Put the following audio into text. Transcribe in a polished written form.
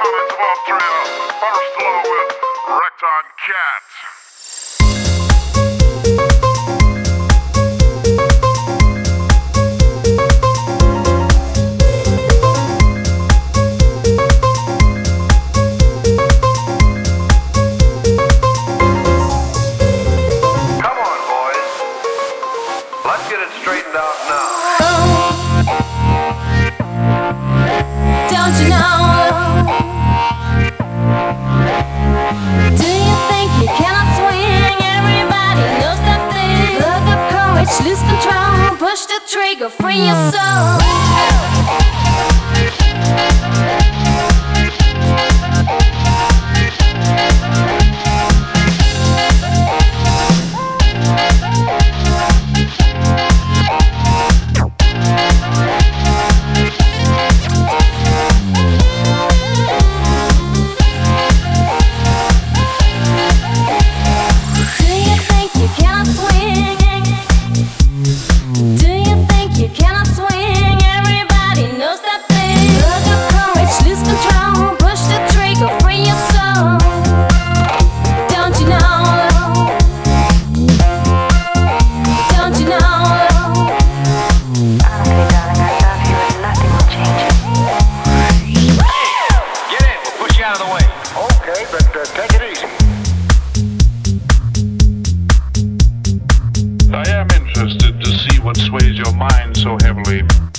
comments of all three of them. First along with Recton Cats. Come on, boys. Let's get it straightened out now. Don't you know? Do you think you cannot swing? Everybody knows that thing. Look up courage, lose control, push the trigger, free your soul. Okay, but take it easy. I am interested to see what sways your mind so heavily.